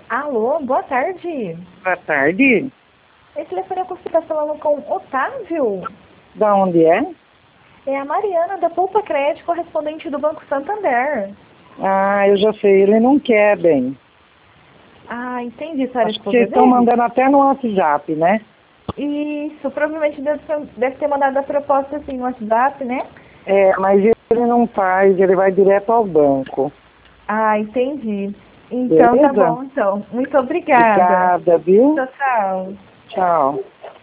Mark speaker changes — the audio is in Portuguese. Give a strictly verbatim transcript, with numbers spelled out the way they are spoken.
Speaker 1: Alô, boa tarde.
Speaker 2: Boa tarde.
Speaker 1: Esse telefone é que você está falando com o Otávio?
Speaker 2: Da onde é?
Speaker 1: É a Mariana da Poupa Crédito, correspondente do Banco Santander.
Speaker 2: Ah, eu já sei, ele não quer, bem.
Speaker 1: Ah, entendi, a senhora
Speaker 2: Acho que
Speaker 1: esposa
Speaker 2: vocês estão
Speaker 1: dele?
Speaker 2: mandando até no WhatsApp, né?
Speaker 1: Isso, provavelmente deve ter, deve ter mandado a proposta assim no WhatsApp, né?
Speaker 2: É, mas ele não faz, ele vai direto ao banco.
Speaker 1: Ah, entendi. Então tá
Speaker 2: Beleza?
Speaker 1: bom, então. Muito obrigada.
Speaker 2: Obrigada, viu?
Speaker 1: Tchau, tchau.
Speaker 2: Tchau.